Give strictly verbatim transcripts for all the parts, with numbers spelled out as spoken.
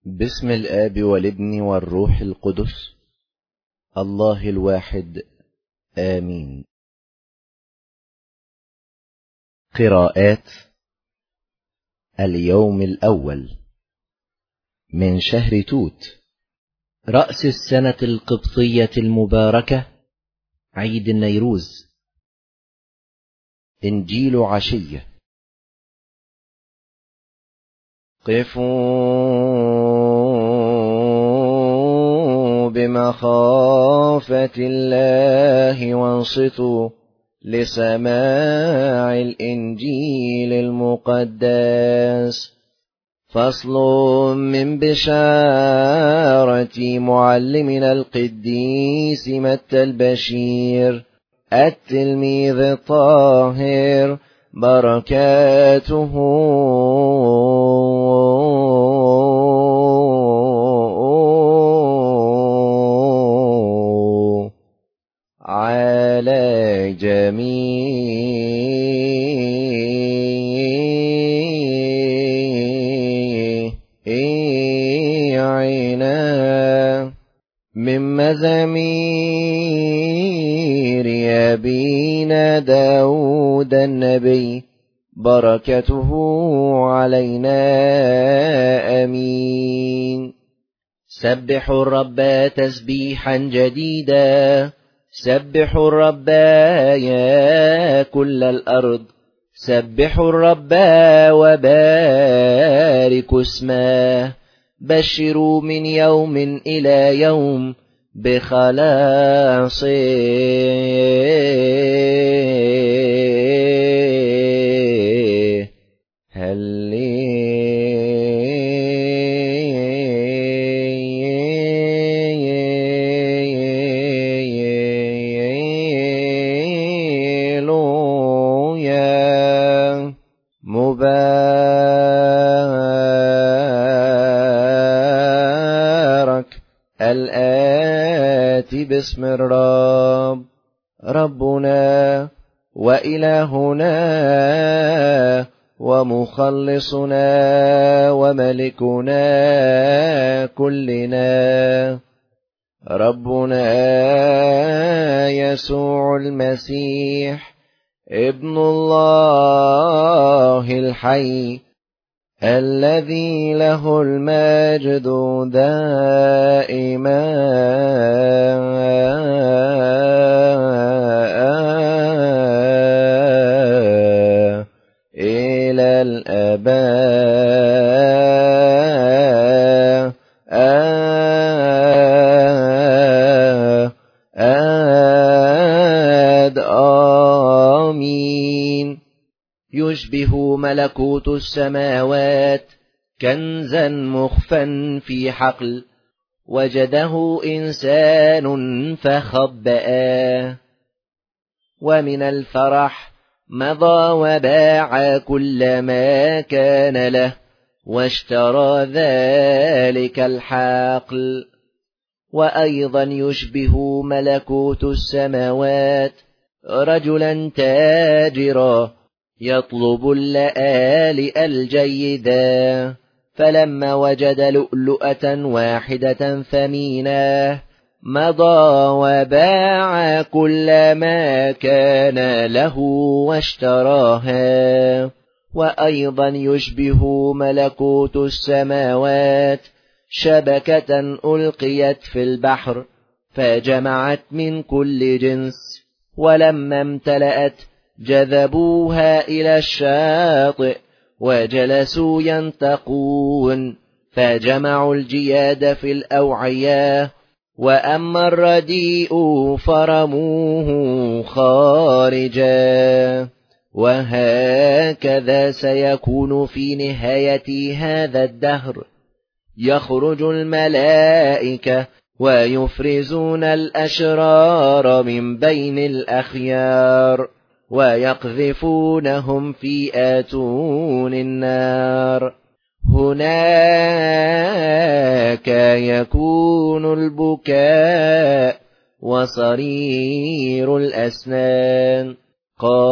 باسم الآب والابن والروح القدس الله الواحد آمين. قراءات اليوم الأول من شهر توت، رأس السنة القبطية المباركة، عيد النيروز. إنجيل عشية. قفوا بمخافة الله وانصتوا لسماع الإنجيل المقدس. فصل من بشارة معلمنا القديس متى البشير التلميذ الطاهر، بركاته على جميعنا. من مزامير أبينا داود النبي، بركته علينا آمين. سبحوا الرب تسبيحا جديدا، سبحوا الرب يا كل الأرض، سبحوا الرب وباركوا اسمه. بشروا من يوم إلى يوم بخلاصه، هللويا. مبارك الآتي باسم الرب، ربنا وإلهنا ومخلصنا وملكنا كلنا، ربنا يسوع المسيح ابن الله الحي، الذي له المجد دائما إلى الآباء آمين. يشبه ملكوت السماوات كنزا مخفا في حقل، وجده إنسان فخبأه، ومن الفرح مضى وباع كل ما كان له واشترى ذلك الحقل. وأيضا يشبه ملكوت السماوات رجلا تاجرا يطلب اللآلئ الجيدة، فلما وجد لؤلؤة واحدة ثمينة مضى وباع كل ما كان له واشتراها. وأيضا يشبه ملكوت السماوات شبكة ألقيت في البحر فجمعت من كل جنس، ولما امتلأت جذبوها إلى الشاطئ وجلسوا ينتقون، فجمعوا الجياد في الأوعية، وأما الرديء فرموه خارجا. وهكذا سيكون في نهاية هذا الدهر، يخرج الملائكة ويفرزون الأشرار من بين الأخيار ويقذفونهم في آتون النار. هناك يكون البكاء وصرير الأسنان.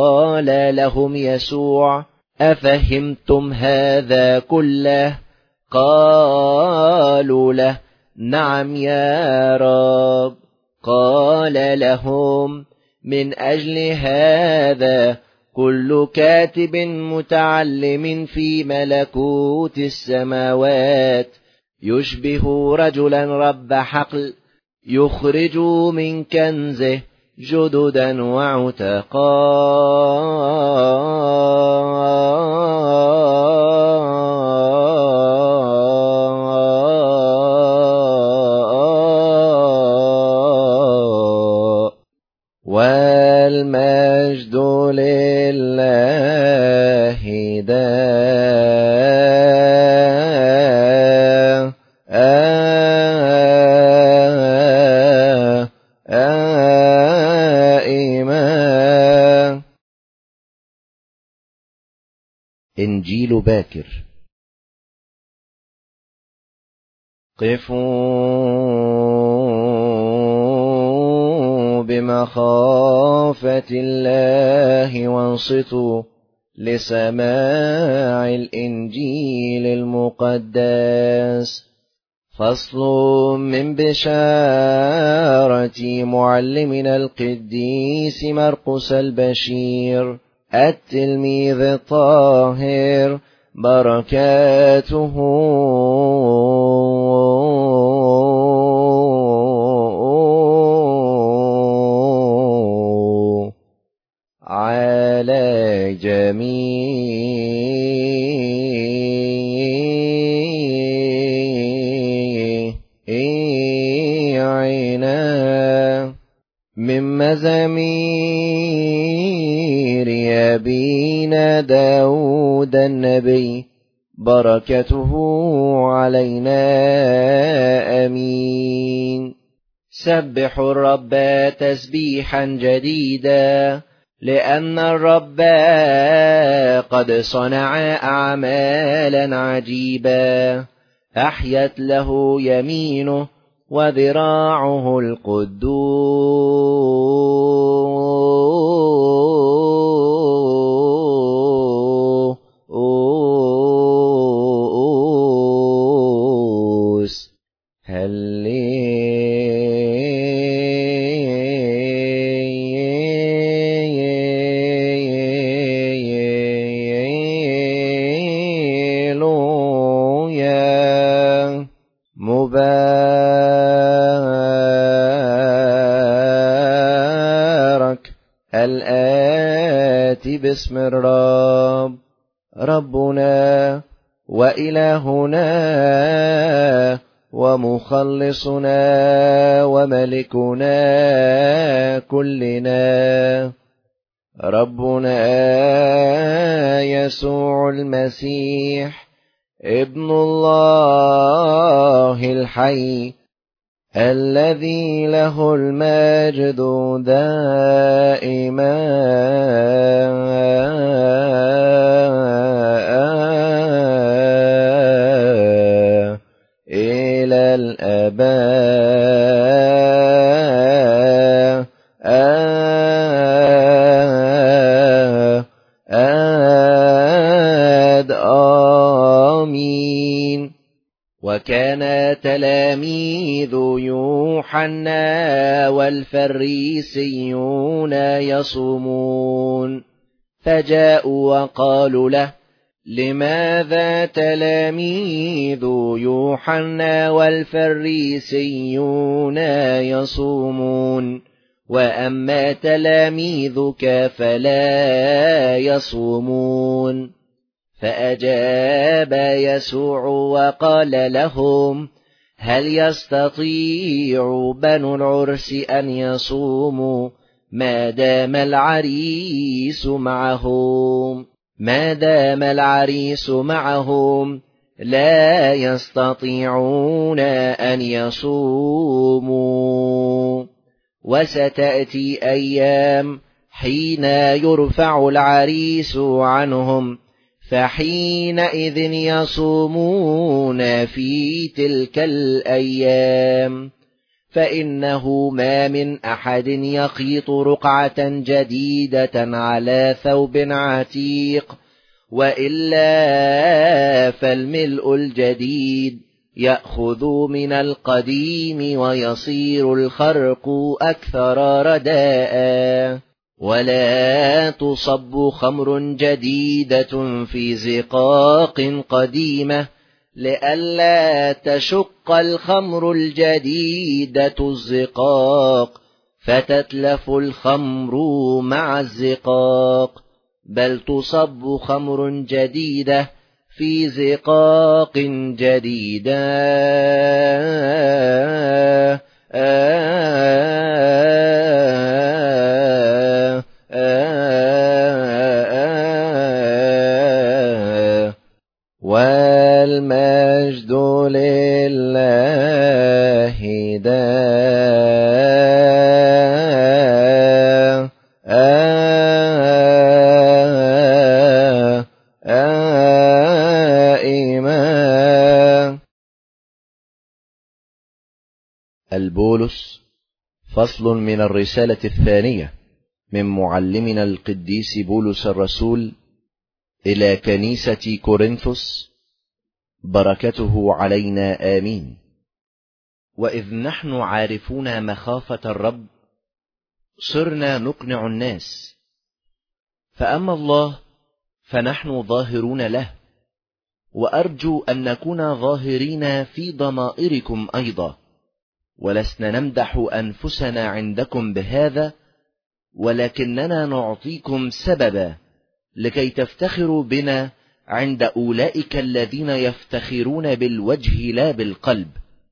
قال لهم يسوع: أفهمتم هذا كله؟ قالوا له نعم يا رب. قال لهم من أجل هذا كل كاتب متعلم في ملكوت السماوات يشبه رجلا رب حقل يخرج من كنزه جددا وعتقا والمجد لله دائما. إنجيل باكر. قفوا بمخافة الله وانصتوا لسماع الإنجيل المقدس. فصل من بشارة معلمنا القديس مرقس البشير التلميذ الطاهر بركاته على جميعنا من مزامير أبينا داود النبي بركته علينا آمين. سبحوا الرب تسبيحا جديدا لأن الرب قد صنع أعمالا عجيبة أحيت له يمينه وذراعه القدوس. هللويا. مبارك الآتي باسم الرب ربنا وإلهنا ومخلصنا وملكنا كلنا ربنا يسوع المسيح ابن الله الحي الذي له المجد دائما إلى الآباء آمين. وكان تلاميذ يوحنا والفريسيون يصومون فجاءوا وقالوا له لماذا تلاميذ يوحنا والفريسيون يصومون وأما تلاميذك فلا يصومون؟ فأجاب يسوع وقال لهم هل يستطيع بنو العرس أن يصوموا ما دام العريس معهم؟ ما دام العريس معهم لا يستطيعون أن يصوموا. وستأتي أيام حين يرفع العريس عنهم فحينئذ يصومون في تلك الأيام. فإنه ما من أحد يخيط رقعة جديدة على ثوب عتيق وإلا فالملء الجديد يأخذ من القديم ويصير الخرق أكثر رداء. ولا تصب خمر جديدة في زقاق قديمة لئلا تشق الخمر الجديدة الزقاق فتتلف الخمر مع الزقاق، بل تصب خمر جديدة في زقاق جديدة. والمجد لله دائما. البولس فصل من الرسالة الثانية من معلمنا القديس بولس الرسول إلى كنيسة كورنثوس، بركته علينا آمين. وإذ نحن عارفون مخافة الرب صرنا نقنع الناس، فأما الله فنحن ظاهرون له، وأرجو أن نكون ظاهرين في ضمائركم أيضا، ولسنا نمدح أنفسنا عندكم بهذا، ولكننا نعطيكم سببا لكي تفتخروا بنا عند أولئك الذين يفتخرون بالوجه لا بالقلب.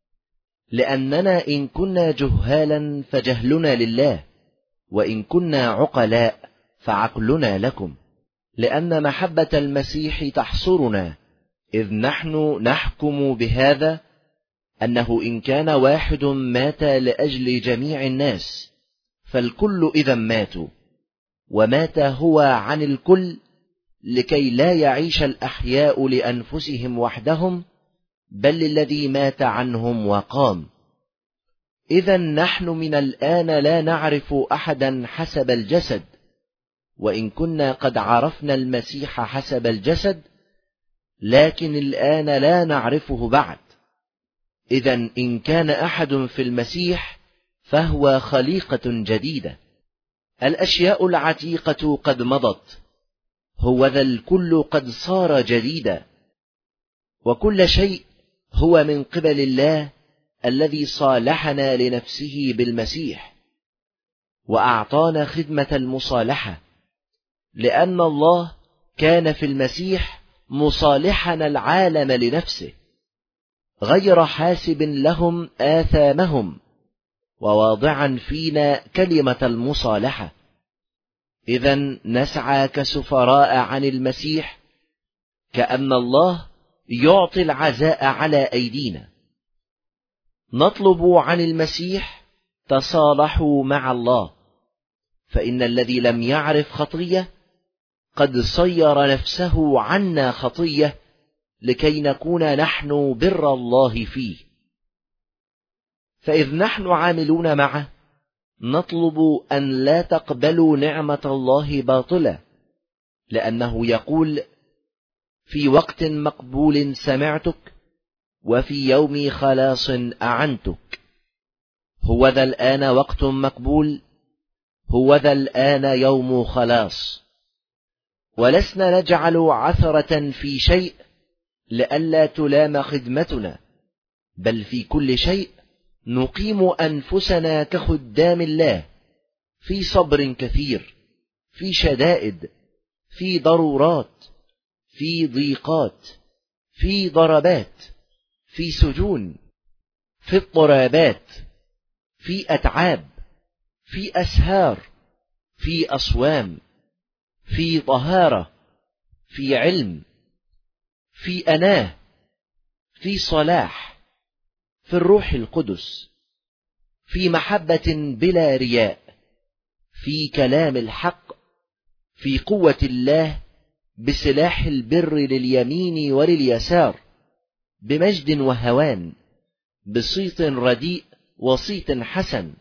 لأننا إن كنا جهالا فجهلنا لله، وإن كنا عقلاء فعقلنا لكم، لأن محبة المسيح تحصرنا، إذ نحن نحكم بهذا أنه إن كان واحد مات لأجل جميع الناس فالكل إذا ماتوا، ومات هو عن الكل لكي لا يعيش الأحياء لأنفسهم وحدهم، بل للذي مات عنهم وقام. إذا نحن من الآن لا نعرف أحدا حسب الجسد، وإن كنا قد عرفنا المسيح حسب الجسد، لكن الآن لا نعرفه بعد. إذا إن كان أحد في المسيح فهو خليقة جديدة، الأشياء العتيقة قد مضت، هوذا الكل قد صار جديدا. وكل شيء هو من قبل الله الذي صالحنا لنفسه بالمسيح، وأعطانا خدمة المصالحة، لأن الله كان في المسيح مصالحنا العالم لنفسه، غير حاسب لهم آثامهم، وواضعا فينا كلمة المصالحة. إذن نسعى كسفراء عن المسيح، كأن الله يعطي العزاء على أيدينا. نطلب عن المسيح تصالحوا مع الله، فإن الذي لم يعرف خطية قد صير نفسه عنا خطية، لكي نكون نحن بر الله فيه. فإذ نحن عاملون معه نطلب أن لا تقبلوا نعمة الله باطلة، لأنه يقول: في وقت مقبول سمعتك، وفي يوم خلاص أعنتك. هوذا الآن وقت مقبول، هوذا الآن يوم خلاص. ولسنا نجعل عثرة في شيء لئلا تلام خدمتنا، بل في كل شيء نقيم أنفسنا كخدام الله، في صبر كثير، في شدائد، في ضرورات، في ضيقات، في ضربات، في سجون، في اضطرابات، في أتعاب، في أسهار، في أصوام، في طهارة، في علم، في أناه، في صلاح، في الروح القدس، في محبة بلا رياء، في كلام الحق، في قوة الله، بسلاح البر لليمين ولليسار، بمجد وهوان، بصيت رديء وصيت حسن،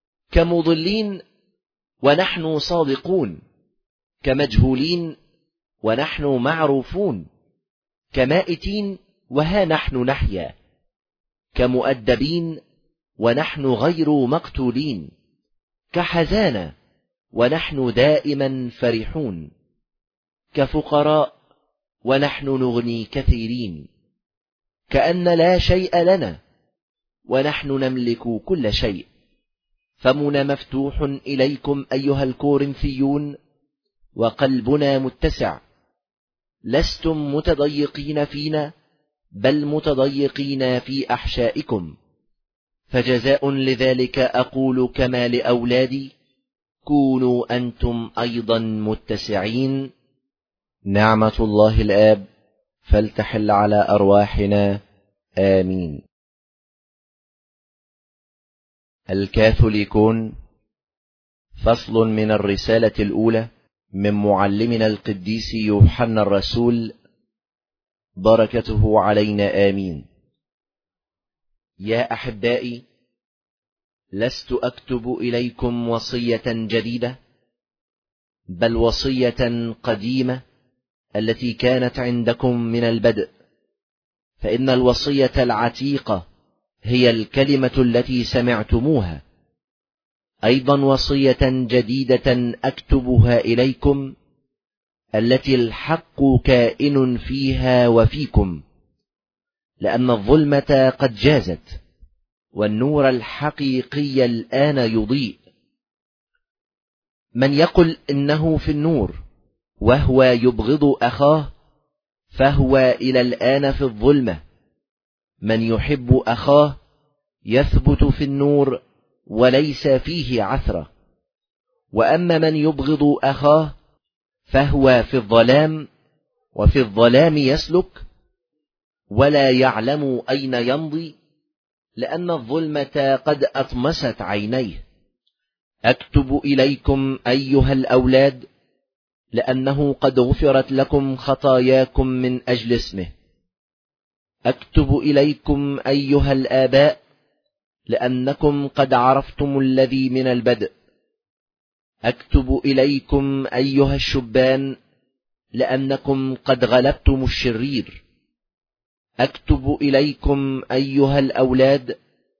كمضلين ونحن صادقون، كمجهولين ونحن معروفون، كمائتين وها نحن نحيا، كمؤدبين ونحن غير مقتولين، كحزانة ونحن دائما فرحون، كفقراء ونحن نغني كثيرين، كأن لا شيء لنا ونحن نملك كل شيء. فمنا مفتوح إليكم أيها الكورنثيون، وقلبنا متسع، لستم متضيقين فينا، بل متضيقين في أحشائكم. فجزاء لذلك أقول كما لأولادي: كونوا أنتم أيضا متسعين. نعمة الله الآب فلتحل على أرواحنا، آمين. الكاثوليكون، فصل من الرسالة الأولى من معلمنا القديس يوحنا الرسول، بركته علينا، آمين. يا أحبائي، لست أكتب إليكم وصية جديدة، بل وصية قديمة التي كانت عندكم من البدء. فإن الوصية العتيقة هي الكلمة التي سمعتموها. أيضا وصية جديدة أكتبها إليكم، التي الحق كائن فيها وفيكم، لأن الظلمة قد جازت، والنور الحقيقي الآن يضيء. من يقل إنه في النور وهو يبغض أخاه، فهو إلى الآن في الظلمة. من يحب أخاه يثبت في النور وليس فيه عثرة. وأما من يبغض أخاه فهو في الظلام، وفي الظلام يسلك، ولا يعلم أين يمضي، لأن الظلمة قد أطمست عينيه. أكتب إليكم أيها الأولاد، لأنه قد غفرت لكم خطاياكم من أجل اسمه. أكتب إليكم أيها الآباء، لأنكم قد عرفتم الذي من البدء. أكتب إليكم أيها الشبان، لأنكم قد غلبتم الشرير. أكتب إليكم أيها الأولاد،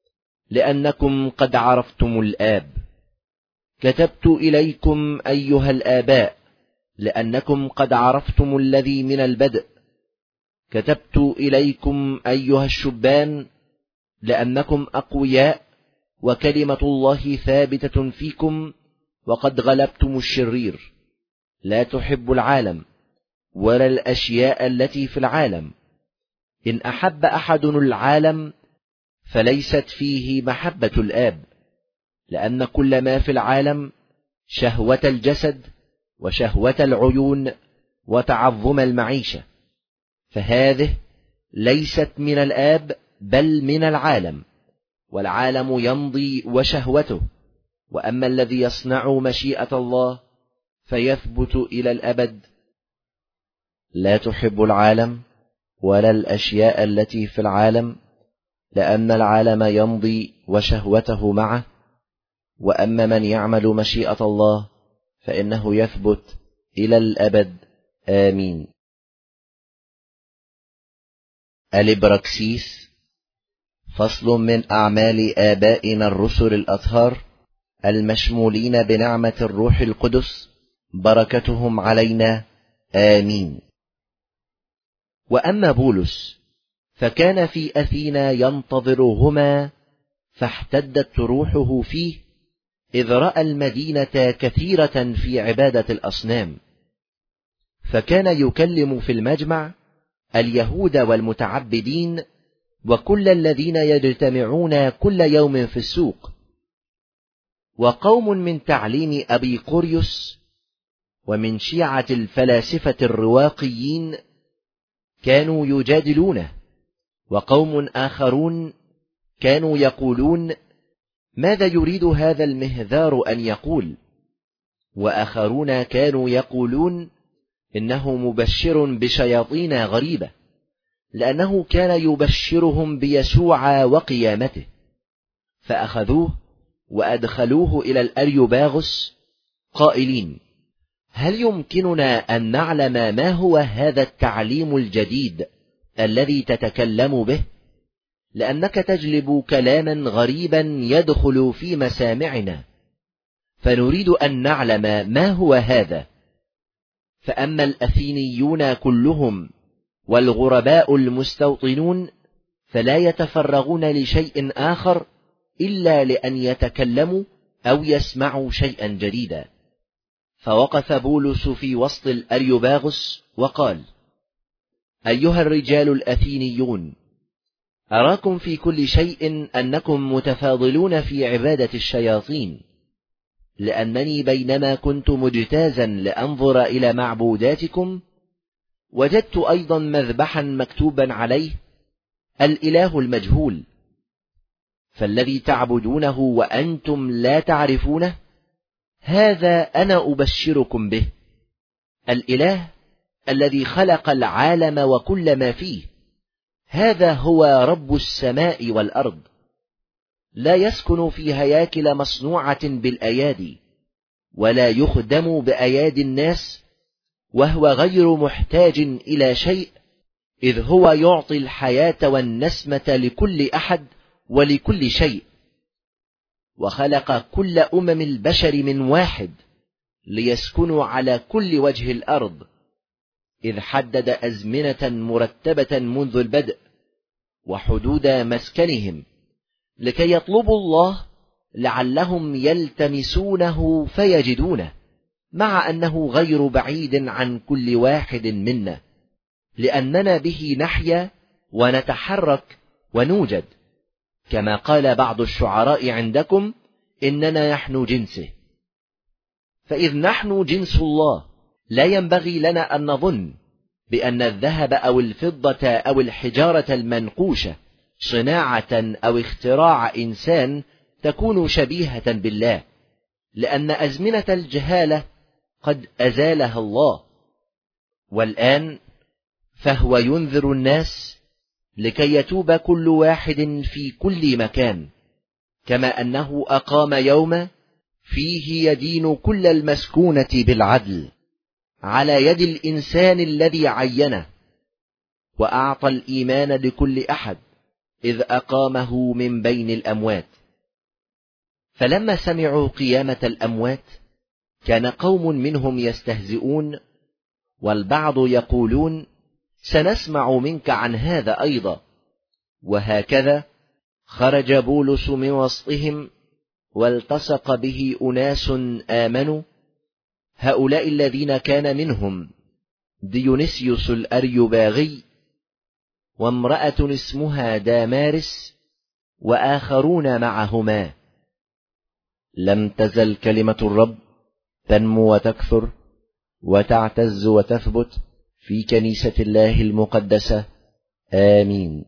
لأنكم قد عرفتم الآب. كتبت إليكم أيها الآباء، لأنكم قد عرفتم الذي من البدء. كتبت إليكم أيها الشبان، لأنكم أقوياء، وكلمة الله ثابتة فيكم، وقد غلبتم الشرير. لا تحب العالم ولا الأشياء التي في العالم. إن أحب أحد العالم فليست فيه محبة الآب. لأن كل ما في العالم، شهوة الجسد وشهوة العيون وتعظم المعيشة، فهذه ليست من الآب بل من العالم. والعالم يمضي وشهوته، وأما الذي يصنع مشيئة الله فيثبت إلى الأبد. لا تحب العالم ولا الأشياء التي في العالم، لأن العالم يمضي وشهوته معه. وأما من يعمل مشيئة الله فإنه يثبت إلى الأبد، آمين. الإبراكسيس، فصل من أعمال آبائنا الرسل الأطهار المشمولين بنعمة الروح القدس، بركتهم علينا، آمين. وأما بولس فكان في أثينا ينتظرهما، فاحتدت روحه فيه، إذ رأى المدينة كثيرة في عبادة الأصنام. فكان يكلم في المجمع اليهود والمتعبدين وكل الذين يجتمعون كل يوم في السوق. وقوم من تعليم أبي قريوس ومن شيعة الفلاسفة الرواقيين كانوا يجادلونه. وقوم آخرون كانوا يقولون: ماذا يريد هذا المهذار أن يقول؟ وآخرون كانوا يقولون: إنه مبشر بشياطين غريبة، لأنه كان يبشرهم بيسوع وقيامته. فأخذوه وأدخلوه إلى الأريوباغس قائلين: هل يمكننا أن نعلم ما هو هذا التعليم الجديد الذي تتكلم به؟ لأنك تجلب كلاما غريبا يدخل في مسامعنا، فنريد أن نعلم ما هو هذا. فأما الأثينيون كلهم والغرباء المستوطنون فلا يتفرغون لشيء آخر إلا لأن يتكلموا أو يسمعوا شيئا جديدا. فوقف بولس في وسط الأريوباغس وقال: أيها الرجال الأثينيون، أراكم في كل شيء أنكم متفاضلون في عبادة الشياطين، لأنني بينما كنت مجتازا لأنظر إلى معبوداتكم وجدت أيضا مذبحا مكتوبا عليه الإله المجهول. فالذي تعبدونه وأنتم لا تعرفونه هذا أنا أبشركم به، الإله الذي خلق العالم وكل ما فيه، هذا هو رب السماء والأرض، لا يسكن في هياكل مصنوعة بالأيادي، ولا يخدم بأيادي الناس، وهو غير محتاج إلى شيء، إذ هو يعطي الحياة والنسمة لكل أحد ولكل شيء. وخلق كل أمم البشر من واحد ليسكنوا على كل وجه الأرض، إذ حدد أزمنة مرتبة منذ البدء وحدود مسكنهم، لكي يطلبوا الله لعلهم يلتمسونه فيجدونه، مع أنه غير بعيد عن كل واحد منا، لأننا به نحيا ونتحرك ونوجد، كما قال بعض الشعراء عندكم: إننا نحن جنسه. فإذ نحن جنس الله لا ينبغي لنا أن نظن بأن الذهب أو الفضة أو الحجارة المنقوشة صناعة أو اختراع إنسان تكون شبيهة بالله، لأن أزمنة الجهالة قد أزالها الله. والآن فهو ينذر الناس لكي يتوب كل واحد في كل مكان، كما أنه أقام يوم فيه يدين كل المسكونة بالعدل على يد الإنسان الذي عينه، وأعطى الإيمان لكل أحد إذ أقامه من بين الأموات. فلما سمعوا قيامة الأموات كان قوم منهم يستهزئون، والبعض يقولون: سنسمع منك عن هذا أيضا. وهكذا خرج بولس من وسطهم والتصق به أناس آمنوا، هؤلاء الذين كان منهم ديونيسيوس الأريوباغي، وامرأة اسمها دامارس، وآخرون معهما. لم تزل كلمة الرب تنمو وتكثر وتعتز وتثبت في كنيسة الله المقدسة. آمين.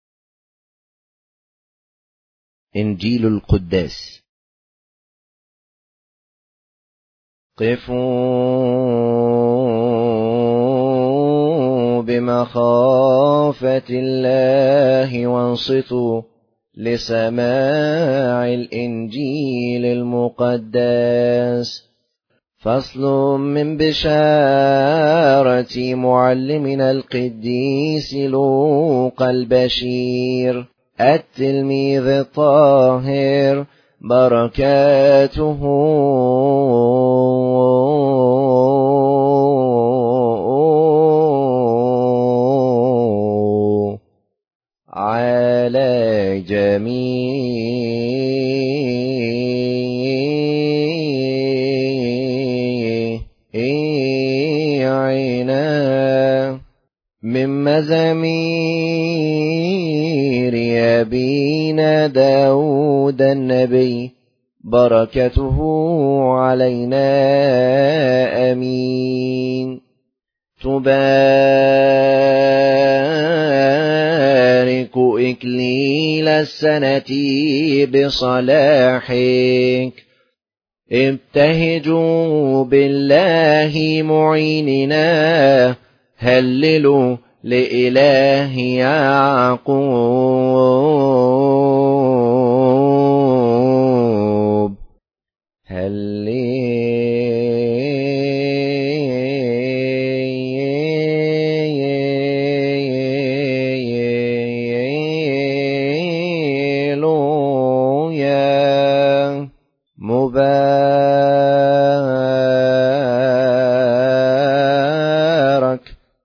إنجيل القداس. قفوا بمخافة الله وانصتوا لسماع الإنجيل المقدس. فصل من بشارة معلمنا القديس لوقا البشير التلميذ الطاهر، بركاته على جميعنا. من مزامير أبينا داود النبي، بركته علينا. آمين. تبارك إكليل السنة بصلاحك، ابتهجوا بالله معيننا، هللوا لإله يعقوب. هللوا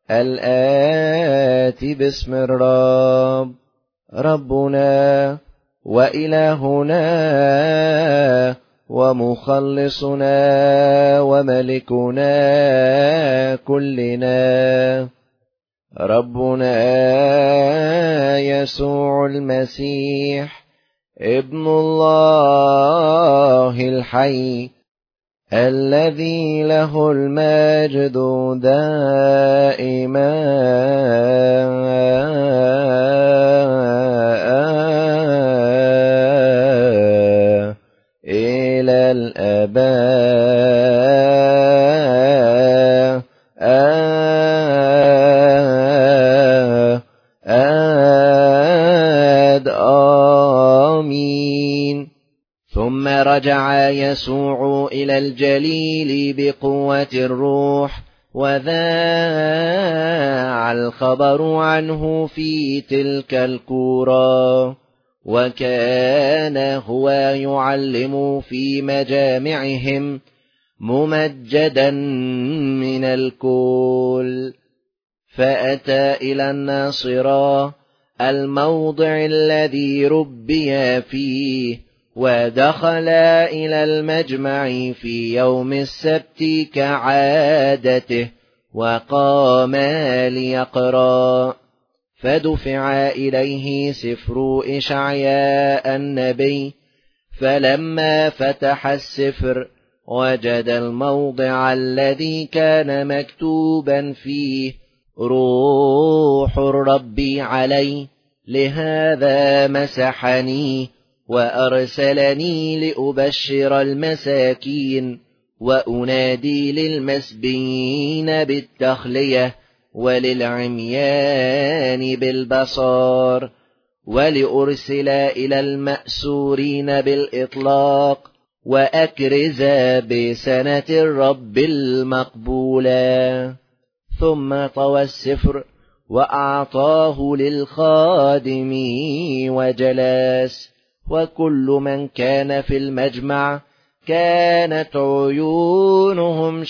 الآتي باسم الرب ربنا وإلهنا ومخلصنا وملكنا كلنا ربنا يسوع المسيح ابن الله الحي الذي له المجد دائما إلى الآباء آمين. ثم رجع يسوع إلى الجليل بقوة الروح وذاع الخبر عنه في تلك القرى، وكان هو يعلم في مجامعهم ممجدا من الكل. فأتى إلى الناصرة الموضع الذي ربي فيه، ودخل إلى المجمع في يوم السبت كعادته وقام ليقرأ. فدفع إليه سفر إشعياء النبي، فلما فتح السفر وجد الموضع الذي كان مكتوبا فيه روح الرب علي، لهذا مسحني وأرسلني لأبشر المساكين وأنادي للمسبيين بالتخلية وللعميان بالبصار، ولأرسل إلى المأسورين بالإطلاق، وأكرز بسنة الرب المقبولة. ثم طوى السفر وأعطاه للخادم وجلس، وكل من كان في المجمع كانت عيونهم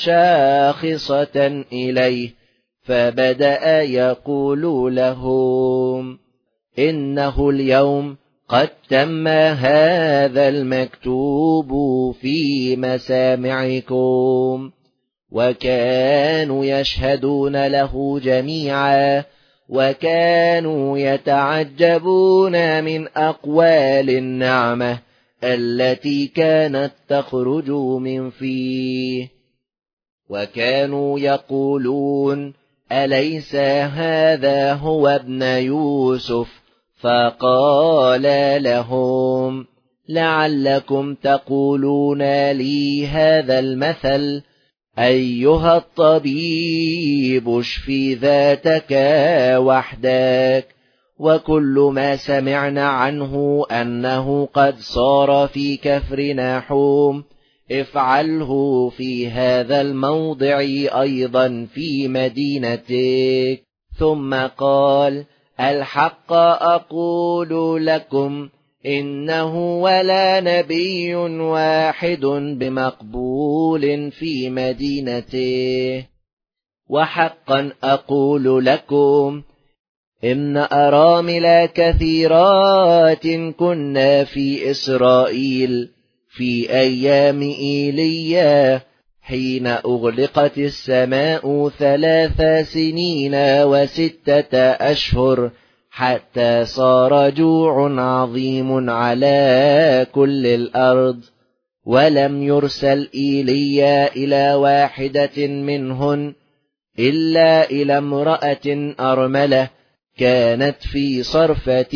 شاخصة إليه، فبدأ يقول لهم: إنه اليوم قد تم هذا المكتوب في مسامعكم. وكانوا يشهدون له جميعا، وكانوا يتعجبون من أقوال النعمة التي كانت تخرج من فيه. وكانوا يقولون: أليس هذا هو ابن يوسف؟ فقال لهم: لعلكم تقولون لي هذا المثل: أيها الطبيب اشفي ذاتك وحدك، وكل ما سمعنا عنه أنه قد صار في كفر ناحوم افعله في هذا الموضع أيضا في مدينتك. ثم قال: الحق أقول لكم إنه ولا نبي واحد بمقبول في مدينته. وحقا أقول لكم إن أرامل كثيرات كنا في إسرائيل في أيام إيليا، حين أغلقت السماء ثلاث سنين وستة أشهر، حتى صار جوع عظيم على كل الأرض، ولم يرسل إيليا إلى واحدة منهن إلا إلى امرأة أرملة كانت في صرفة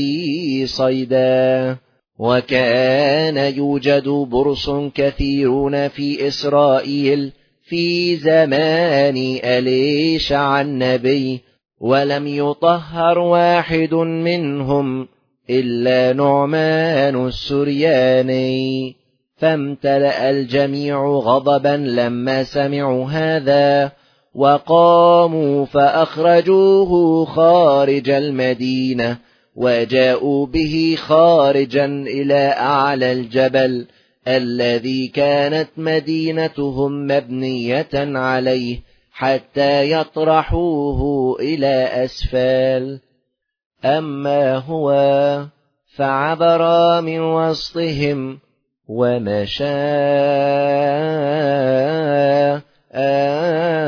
صيدا. وكان يوجد برص كثيرون في إسرائيل في زمان أليشع النبي، ولم يطهر واحد منهم إلا نعمان السرياني. فامتلأ الجميع غضبا لما سمعوا هذا، وقاموا فأخرجوه خارج المدينة، وجاءوا به خارجا إلى أعلى الجبل الذي كانت مدينتهم مبنية عليه، حتى يطرحوه إلى أسفل. أما هو فعبر من وسطهم ومشى